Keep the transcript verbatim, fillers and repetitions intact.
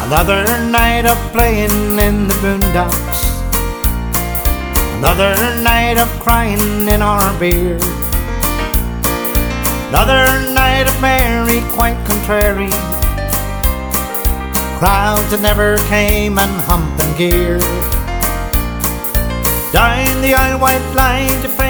Another night of playing in the boondocks, another night of crying in our beer, another night of Mary quite contrary, crowds that never came and humping gear. Down the aisle white line to